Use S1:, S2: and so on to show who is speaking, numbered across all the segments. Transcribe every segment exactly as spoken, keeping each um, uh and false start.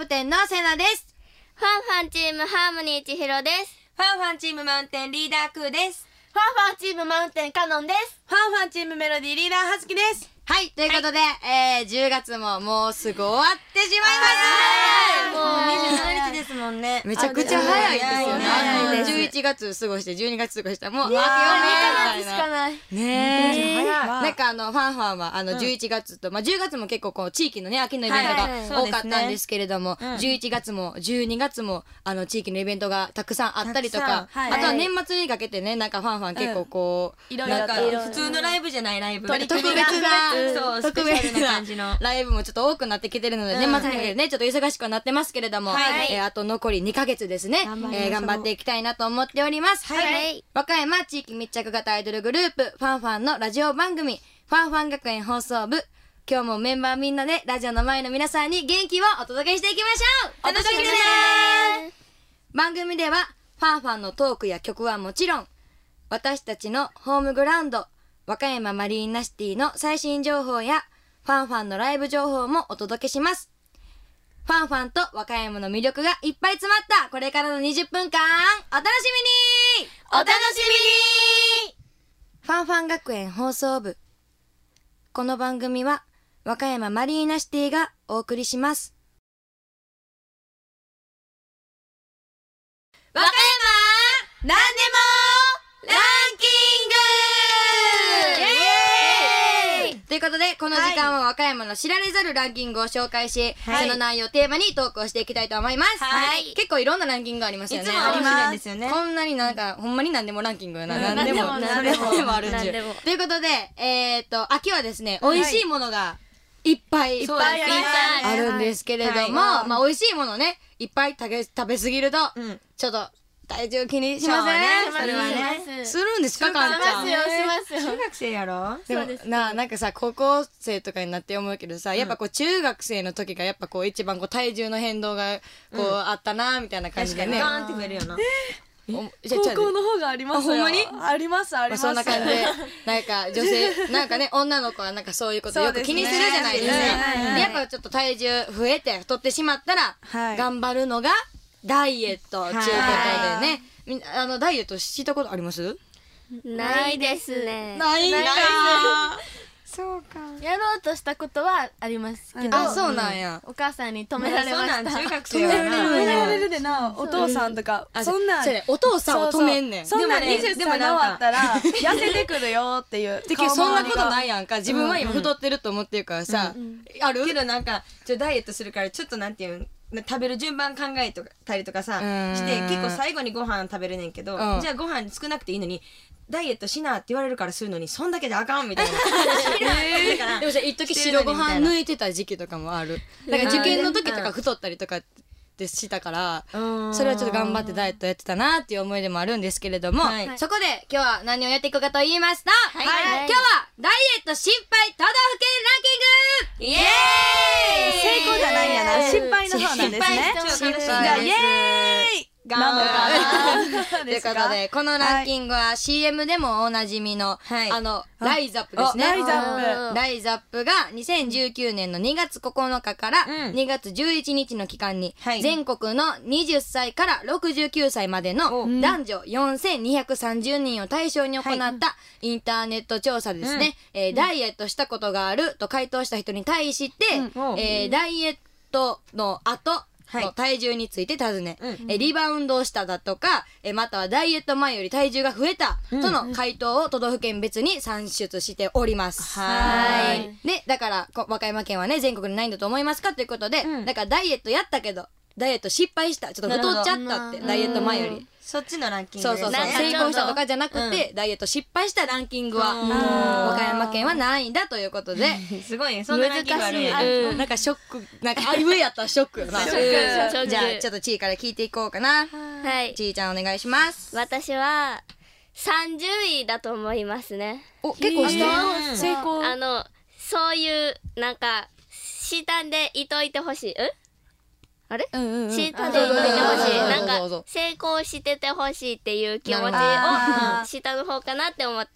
S1: プテンのセナです。
S2: ファンファンチームハーモニー千尋です。
S3: ファンファンチームマウンテンリーダークーです。
S4: ファンファンチームマウンテンカノンです。
S3: ファンファンチームメロディーリーダーはずきです。
S1: はい、ということで、はい、えー、じゅうがつももうすぐ終わってしまいます。
S3: もうにじゅうしちにちですもんね。
S1: めちゃくちゃ早いですよね。
S3: 早いです。
S1: じゅういちがつ過ごしてじゅうにがつ過ごしたらもうあとよねんみたいな。ねえ。なんかあのファンファンはあのじゅういちがつと、まあじゅうがつも結構こう地域のね秋のイベントが多かったんですけれども、じゅういちがつもじゅうにがつもあの地域のイベントがたくさんあったりとか、あとは年末にかけてねなんかファンファン結構こう
S3: なんか普通のライブじゃないライブ、
S1: 特別な
S3: そう特別な感じの
S1: ライブもちょっと多くなってきてるので、年末にかけてねちょっと忙しくはなってますけれども、えあと残りにかげつですね、え頑張っていきたいなと思っております。和歌山地域密着型アイドルグループファンファンのラジオ番組ファンファン学園放送部、今日もメンバーみんなでラジオの前の皆さんに元気をお届けしていきましょう。お楽しみにね。番組ではファンファンのトークや曲はもちろん、私たちのホームグラウンド和歌山マリーナシティの最新情報やファンファンのライブ情報もお届けします。ファンファンと和歌山の魅力がいっぱい詰まったこれからのにじゅっぷんかんお楽しみに
S3: お楽しみに。
S1: ファンファン学園放送部、この番組は和歌山マリーナシティがお送りします。
S3: 和歌山なんでもランキング。
S1: ということでこの時間は和歌山の知られざるランキングを紹介し、はい、その内容をテーマにトークをしていきたいと思います。はい、結構いろんなランキングがありますよね。
S3: いつも面白いんですよね。
S1: こんなになんかほんまに何でもランキングやな、
S3: うん、
S1: 何でも
S3: 何でも
S1: 何でもあるんじゅということで、えー、っと秋はですね、美味しいものがいっぱいいっぱいあるんですけれども、はい、まあ美味しいものねいっぱい食べ食べ過ぎると、うん、ちょっと体重気にしません？
S3: ね、それはね。
S1: するんですか、かんちゃん。
S4: しますよ、しますよ。
S3: 中学生やろ？
S1: でもな、なんかさ、高校生とかになって思うけどさ、やっぱこう中学生の時がやっぱこう一番こう体重の変動がこうあったなみたいな感じでね。
S3: ガーンって増えるよな。
S4: 高校の方がありますよ。
S1: ほんまに？
S4: ありますあります。
S1: そんな感じで、なんか女性、なんかね、女の子はなんかそういうことよく気にするじゃないですか。で、やっぱちょっと体重増えて太ってしまったら、頑張るのがダイエットということでね。あのダイエットしたことあります？
S2: ないですね。
S1: ないんか。
S4: そうか。やろうとしたことはありますけど、
S1: あ、そうなんや。
S4: お母さんに止められました。
S3: 中学生はな。
S4: 止められるでな、お父さんとかそんな
S1: お父さんを止めんねん。
S4: そんなにじゅっさい回ったら痩せてくるよっていう。
S1: てけそんなことないやんか。自分は今太ってると思ってるからさ、
S3: あるけどなんかちょダイエットするからちょっとなんていうん食べる順番考えたりとかさして結構最後にご飯食べるねんけど、じゃあご飯少なくていいのにダイエットしなって言われるからするのにそんだけであかんみたいな。
S1: でもさ一時白ご飯抜いてた時期とかもある。だから受験の時とか太ったりとかってしたから、それはちょっと頑張ってダイエットやってたなっていう思い出もあるんですけれども、そこで今日は何をやっていくかと言いますと、今日はダイエット失敗都道府県ランキング。イエーイ。
S4: 成功じゃないんやな、失敗の方なんですね。
S1: 失敗。
S4: イエーイ。
S1: 頑張るということでこのランキングは シーエム でもおなじみのあのライザップですね。
S4: ライザップ
S1: ライザップがにせんじゅうきゅうねんのにがつここのかからにがつじゅういちにちの期間に全国のはたちからろくじゅうきゅうさいまでの男女よんせんにひゃくさんじゅうにんを対象に行ったインターネット調査ですね。ダイエットしたことがあると回答した人に対してダイエットの後の体重について尋ね、うん、えリバウンドをしただとかえまたはダイエット前より体重が増えたとの回答を都道府県別に算出しております。はい。でだから和歌山県はね全国にないんだと思いますかということで、うん、だからダイエットやったけどダイエット失敗したちょっと太っちゃったってダイエット前より。
S3: そっちのランキング
S1: そうそうそう成功したとかじゃなくて、うん、ダイエット失敗したランキングは和歌山県は何位だということで、
S3: すごいねそんなランキングあるんや。
S1: うん、なんかショックなんかあ上やったらショックよな。ショック。じゃあちょっとちーから聞いていこうかな。はい。ちーちゃんお願いします。
S2: 私はさんじゅういだと思いますね。
S1: お結構した
S4: 成功。
S2: あのそういうなんか下でいといてほしい。あれ、うんうんうん、下でいといてほしい、なんか成功しててほしいっていう気持ちを下の方かなって思って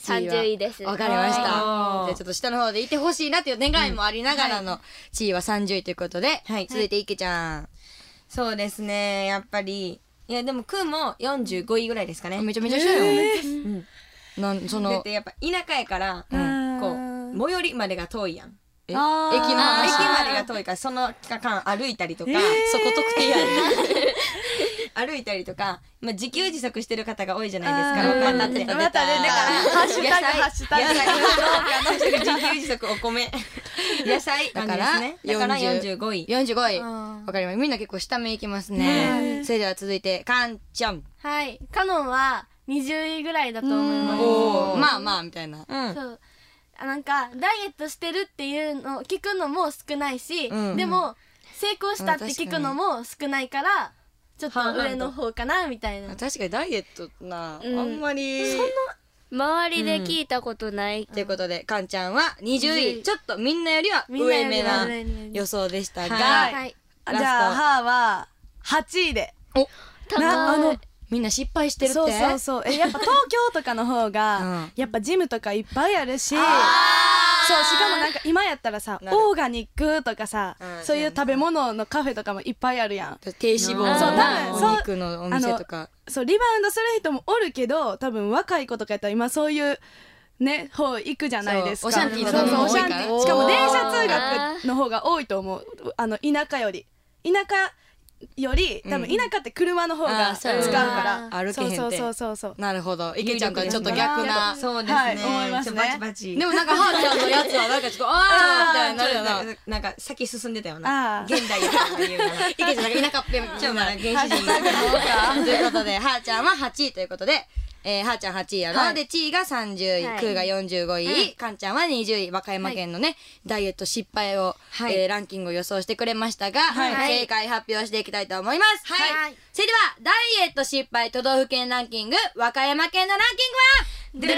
S2: さんじゅういです。
S1: わかりました。じ
S3: あー
S1: ゃあちょっと下の方でいてほしいなという願いもありながらの地位はさんじゅういということで、
S3: はい
S1: 続いて池ちゃん。
S3: そうですね、やっぱりいやでもくーもよんじゅうごいぐらいですかね。
S1: めちゃめちゃ下よ。
S3: うん
S1: なんその
S3: だってやっぱ田舎やから、
S1: うん
S3: こう最寄りまでが遠いやん。
S1: え駅
S4: あー
S1: の
S3: 駅
S1: 話。
S3: までが遠いからその期間歩いたりとか、
S1: そこ特定やね。
S3: 歩いたりとか、まあ、自給自足してる方が多いじゃないですか。
S4: あー
S3: お金って
S1: 出た
S4: またね、だからハッシュタグハッシュタグ
S3: 野菜農家の自給自足お米野菜
S1: だから
S3: 感じですね。だからよんじゅうごい。
S1: よんじゅうごい。
S4: うん
S1: わかります。みんな結構下目いきますね。それでは続いてかんちゃん。
S4: はいカノンはにじゅういぐらいだと思います。
S1: おーまあまあみたいな。
S3: うん。
S4: そうあなんかダイエットしてるっていうのを聞くのも少ないし、
S1: うん
S4: でも成功したって聞くのも少ないからちょっと上の方かなみたいな。
S1: 確かにダイエットな、
S2: うん
S1: あんまり。
S2: 周りで聞いたことない。
S1: ということで、かんちゃんはにじゅうい。ちょっとみんなよりは
S4: みんなより
S1: 上目な
S4: は上に
S1: 予想でしたが、
S3: はい
S4: はい
S1: ラスト
S5: じゃあハーははちいで。なあの
S1: みんな失敗してるって。
S5: そうそうそうえやっぱ東京とかの方が、
S1: うん
S5: やっぱジムとかいっぱいあるしそうしかもなんか今やったらさ
S1: なる
S5: オーガニックとかさ、
S1: うん
S5: そういう食べ物のカフェとかもいっぱいあるやん。
S1: 低脂肪の
S5: そう多
S1: な
S5: 分そう
S1: お肉のお店とか。
S5: そうリバウンドする人もおるけど多分若い子とかやったら今そういうね方行くじゃないですか。
S1: そうオシャンティーの
S5: そうそう
S1: 多いから
S5: オシャンティーしかも電車通学の方が多いと思う。あの田舎より田舎より多分田舎って車の方
S1: あ
S5: が
S1: ーそう
S5: 使う
S1: やな
S5: から
S1: 歩けへんて
S5: そうそうそうそう
S1: なるほど。池ちゃんとはちょっと逆な。
S3: そうですね。
S5: はい思いますね
S3: ちょバチバチ。
S1: でもなんかはーちゃんのやつはなんかちょっとあーみたいになるよな。
S3: ななんか先進んでたよな。
S5: あー
S3: 現代やからっていうのが。
S1: 池ちゃんなんか田舎っぺみたいな。
S3: ちょっとまだ原始人
S1: ということで、はーちゃんははちいということで、えー、はーちゃんはちいやろ、
S3: はい
S1: で、ちいがさんじゅうい、
S2: はい
S1: くーがよんじゅうごい、かんちゃんはにじゅうい、和歌山県のね、ダイエット失敗を、
S3: はい
S1: えーランキングを予想してくれましたが、
S3: はい
S1: 正解発表していきたいと思います。
S3: はい
S1: それでは、ダイエット失敗都道府県ランキング、和歌山県のランキングは、で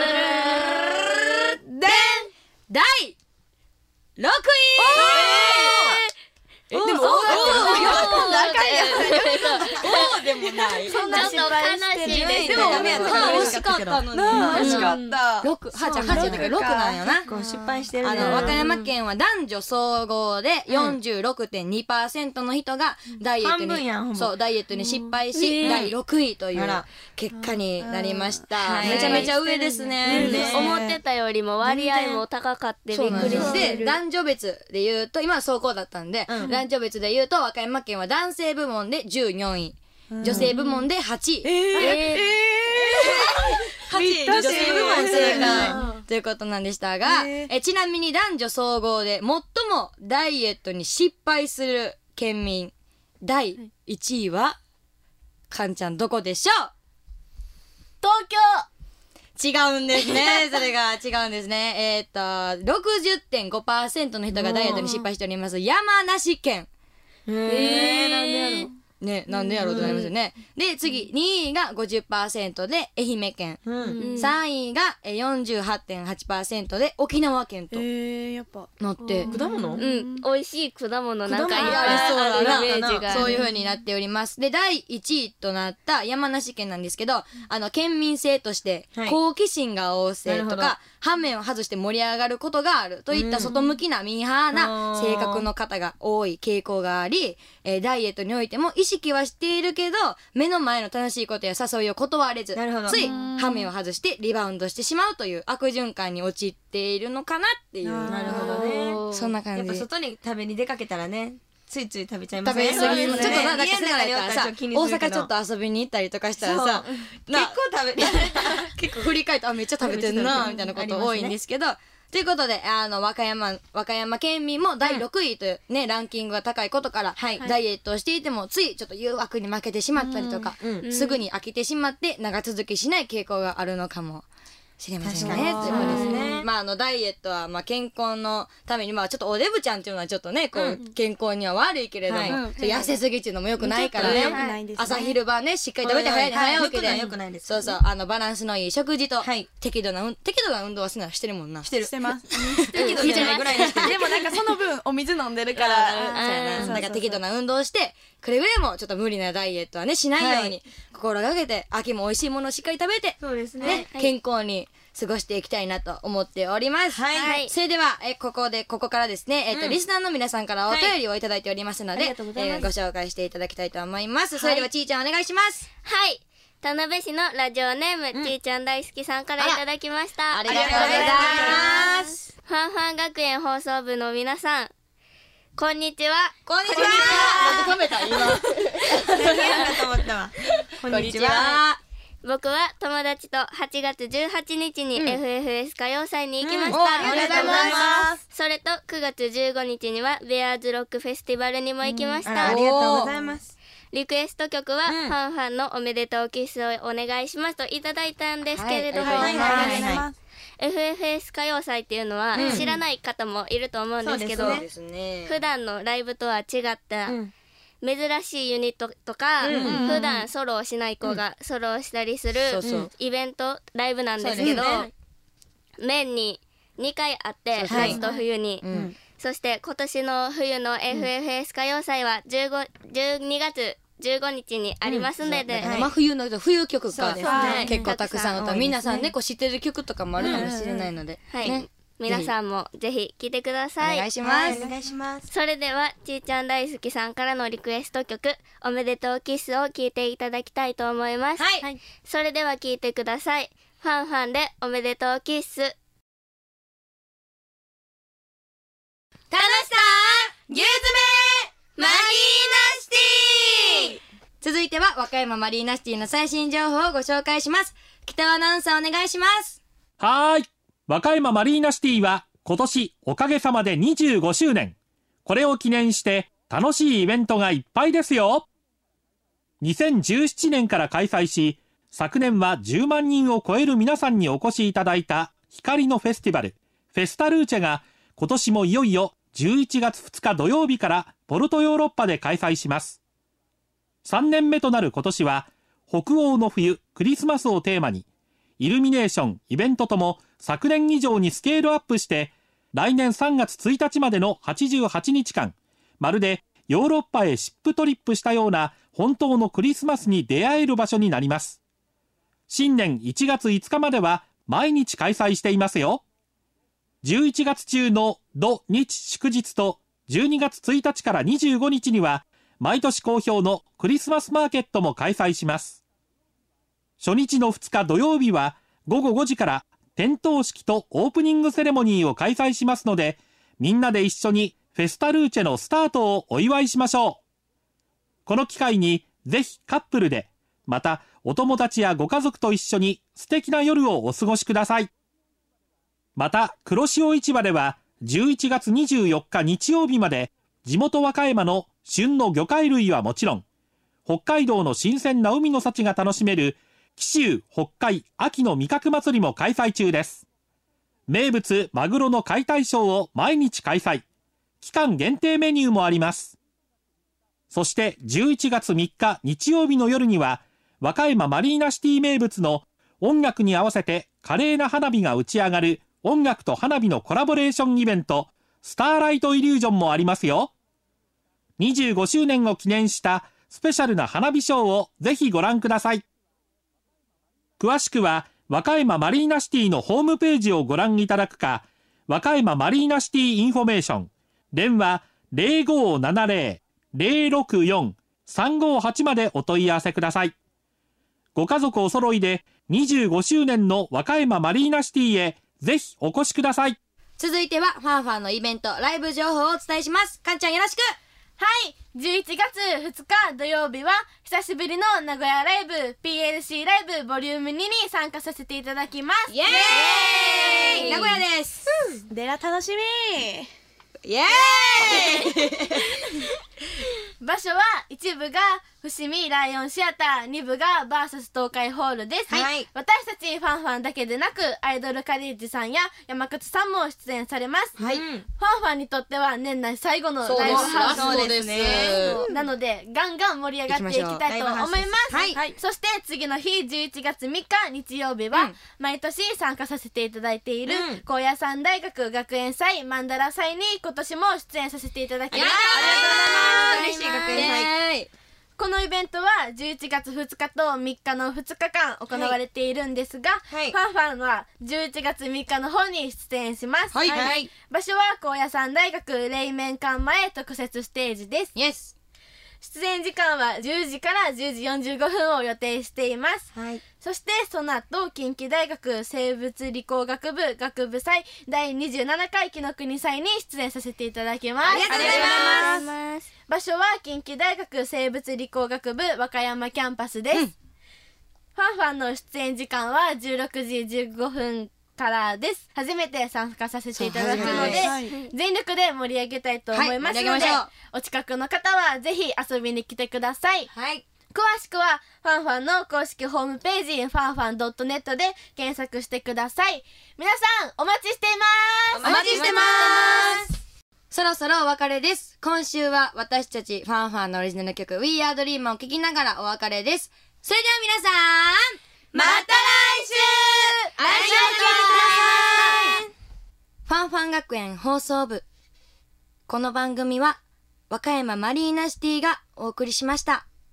S1: んだいろくい
S5: でも
S1: おーおーそうでもない。
S2: ちょっと悲しいです。
S3: でもダメやったから
S1: 惜し
S3: 嬉しかったけど
S1: かったのに。
S5: なあ惜しかった。
S1: 六、はーちゃんはちやったけどろくなんよな。
S3: 結構失敗してるね。
S1: あの、和歌山県は男女総合で よんじゅうろくてんにパーセント の人がダイエット
S3: 半分やんほ
S1: に、
S3: ぼ
S1: そう、ダイエットに失敗
S2: う
S1: し、
S2: ん
S1: だいろくいという
S3: あら
S1: 結果になりました。
S3: はい
S1: めちゃめちゃ上ですね。
S3: ね
S1: で
S2: 思ってたよりも割合も高かってびっくり
S1: で
S2: してる。
S1: 男女別で言うと今は走行だったんで、
S3: うん
S1: 男女別で言うと和歌山県は男性部門でじゅうよんい、女性部門ではちい、
S2: え
S1: はちい女性部門正解ということなんでしたが、
S5: へー
S1: えちなみに男女総合で最もダイエットに失敗する県民だいいちいはかんちゃんどこでしょう？
S4: 東京
S1: 違うんですね。それが違うんですね。えーっと、ろくじゅってんごパーセント の人がダイエットに失敗しております山梨県。
S3: へえ、なんでやろ。
S1: ね、なんでやろうとなりますよね。で、次、にいが ごじゅっパーセント で愛媛県。
S3: うん。
S1: さんいがえー よんじゅうはちてんはちパーセント で沖縄県と
S5: えー、やっぱ
S1: なって。
S3: 果物？
S2: うん、美味しい果物なんかいっぱい
S1: ありそうだな
S2: あるイメージがある。
S1: そういう風になっております。で、だいいちいとなった山梨県なんですけど、あの、県民性として
S3: はい、
S1: 好奇心が旺盛
S3: なるほど
S1: とか、反面を外して盛り上がることがあるといった外向きなミーハーな性格の方が多い傾向があり、えーダイエットにおいても意識はしているけど、目の前の楽しいことや誘いを断れず、
S3: なるほど
S1: つい反面を外してリバウンドしてしまうという悪循環に陥っているのかなっていう。
S3: なるほどね。
S1: そんな感じ。
S3: やっぱ外に食べに出かけたらね、ついつい食べちゃいますね。
S1: 食べ過ぎる、
S3: そうですね
S1: ちょっとな、なんか
S3: 家の中におったらちょっと気にするけど
S1: 大阪ちょっと遊びに行ったりとかしたらさ、
S3: 結構食べ、
S1: 結構振り返って、あ、めっちゃ食べてんな、みたいなこと多いんですけど、ということで、あの、和歌山、和歌山県民もだいろくいというね、ランキングが高いことから、
S3: はい
S1: ダイエットをしていても、ついちょっと誘惑に負けてしまったりとか、
S3: うん
S1: すぐに飽きてしまって長続きしない傾向があるのかもしれませんね。
S3: 確かに
S1: ということです
S3: そうですね
S1: まあ、あの、ダイエットは、まあ、健康のために、まあ、ちょっとおデブちゃんっていうのはちょっとね、こう、健康には悪いけれども、
S3: はい
S1: ちょっと痩せすぎっていうのも良くないからね。
S5: ちょっとね良くないですね
S1: 朝昼晩ね、しっかり食べて早い
S3: はい
S1: 早起きで。
S3: はい良くない良くないです
S1: そうそう、あの、バランスのいい食事と、
S3: はい
S1: 適度な運、適度な運動はしなしてるもんな。
S3: してる
S5: してます
S3: 適度じゃないぐらいにしてる。
S5: でもなんかその分お水飲んでるか
S1: そう
S5: ら
S1: やな。
S5: そうそうそう
S1: だから適度な運動をして、くれぐれもちょっと無理なダイエットはね、しないように、心がけて、秋も美味しいものをしっかり食べて、
S3: そうですね
S1: ね、健康に過ごしていきたいなと思っております。
S2: はい。
S1: それではえここでここからですね、えっとリスナーの皆さんからお便りをいただいておりますので、えご紹介していただきたいと思います。それではちーちゃんお願いします。
S2: はい。田辺市のラジオネーム、ちーちゃん大好きさんからいただきました。
S1: ありがとうございます。
S2: ファンファン学園放送部の皆さん、こんにちは。
S1: こんにちは。
S3: 止めた今。何やかと思ったわ。こんにちは。
S2: 僕は友達とはちがつじゅうはちにちに エフエフエス 歌謡祭に行きました。
S1: ありがとうございます。
S2: それとくがつじゅうごにちにはベアーズロックフェスティバルにも行きました。
S3: ありがとうございます。
S2: リクエスト曲は、ファンファンのおめでとうキスをお願いしますといただいたんですけれども、 エフエフエス 歌謡祭っていうのは知らない方もいると思うんですけど、普段のライブとは違った珍しいユニットとか、普段ソロをしない子がソロをしたりするイベントライブなんですけど、年ににかいあって、夏と冬に。そして今年の冬の エフエフエス 歌謡祭はじゅうにがつじゅうごにちにありますので、
S1: 真冬の冬曲が結構たくさんあって、皆さんねこう知ってる曲とかもあるかもしれないので、
S2: 皆さんもぜひ聴いてください。
S1: お願いします。
S3: お願いします。
S2: それではちーちゃん大好きさんからのリクエスト曲おめでとうキスを聴いていただきたいと思います。それでは聴いてください。ファンファンでおめでとうキス。
S1: 楽しさ牛詰めマリーナシティ。続いては和歌山マリーナシティの最新情報をご紹介します。北尾アナウンサーお願いします。
S6: はーい、和歌山マリーナシティは今年おかげさまでにじゅうごしゅうねん。これを記念して楽しいイベントがいっぱいですよ。にせんじゅうななねんから開催し、昨年はじゅうまんにんを超える皆さんにお越しいただいた光のフェスティバルフェスタルーチェが今年もいよいよじゅういちがつふつか土曜日からポルトヨーロッパで開催します。さんねんめとなる今年は北欧の冬クリスマスをテーマにイルミネーションイベントとも昨年以上にスケールアップして、来年さんがつついたちまでのはちじゅうはちにちかん、まるでヨーロッパへシップトリップしたような本当のクリスマスに出会える場所になります。新年いちがついつかまでは毎日開催していますよ。じゅういちがつ中の土日祝日とじゅうにがつついたちからにじゅうごにちには毎年好評のクリスマスマーケットも開催します。初日のふつか土曜日はごごごじから点灯式とオープニングセレモニーを開催しますので、みんなで一緒にフェスタルーチェのスタートをお祝いしましょう。この機会にぜひカップルで、またお友達やご家族と一緒に素敵な夜をお過ごしください。また黒潮市場ではじゅういちがつにじゅうよっか日曜日まで地元和歌山の旬の魚介類はもちろん、北海道の新鮮な海の幸が楽しめる紀州北海秋の味覚祭りも開催中です。名物マグロの解体ショーを毎日開催。期間限定メニューもあります。そしてじゅういちがつみっか日曜日の夜には和歌山マリーナシティ名物の音楽に合わせて華麗な花火が打ち上がる音楽と花火のコラボレーションイベントスターライトイリュージョンもありますよ。にじゅうごしゅうねんを記念したスペシャルな花火ショーをぜひご覧ください。詳しくは和歌山マリーナシティのホームページをご覧いただくか、和歌山マリーナシティインフォメーション電話 ゼロごーななゼロ ゼロろくよん さんごーはち までお問い合わせください。ご家族お揃いでにじゅうごしゅうねんの和歌山マリーナシティへぜひお越しください。
S1: 続いてはファンファンのイベントライブ情報をお伝えします。かんちゃんよろしく。
S4: はい、じゅういちがつふつか土曜日は久しぶりの名古屋ライブ ピーエルシー ライブボリュームにに参加させていただきます。
S1: イエーイ、名古屋です。
S5: では楽しみ。
S1: イエーイ
S4: 場所は一部が伏見ライオンシアター、に部がバーサス東海ホールです、はい、私たちファンファンだけでなくアイドルカリッジさんや山勝さんも出演されます、はい、ファンファンにとっては年内最後のライブハウス
S1: そうですね。
S4: なのでガンガン盛り上がっていきたいと思います。
S1: はいはい、
S4: そして次の日じゅういちがつみっか日曜日は、うん、毎年参加させていただいている、うん、高野山大学学園祭マンダラ祭に今年も出演させていただきます。ありがとうございます。
S1: 嬉しい学園祭。
S4: このイベントはじゅういちがつふつかとみっかのふつかかん行われているんですが、はい、ファンファンはじゅういちがつみっかの方に出演します、はいはい、場所は高野山大学黎明館前特設ステージです。イエス。出演時間はじゅうじからじゅうじよんじゅうごふんを予定しています、はい、そしてその後近畿大学生物理工学部学部祭だいにじゅうななかい紀ノ国祭に出演させていただきます。ありがとうございます。場所は近畿大学生物理工学部和歌山キャンパスです、うん、ファンファンの出演時間はじゅうろくじじゅうごふんからです。初めて参加させていただくので、はい、全力で盛り上げたいと思いますので、はい、お近くの方はぜひ遊びに来てください、はい、詳しくはファンファンの公式ホームページファンファン ドットネット で検索してください。皆さんお待ちしています。
S1: お待ちしてます。そろそろお別れです。今週は私たちファンファンのオリジナル曲 We Are Dream を聴きながらお別れです。それでは皆さんまた来週ありがとうございます。ファンファン学園放送部。この番組は和歌山マリーナシティがお送りしました。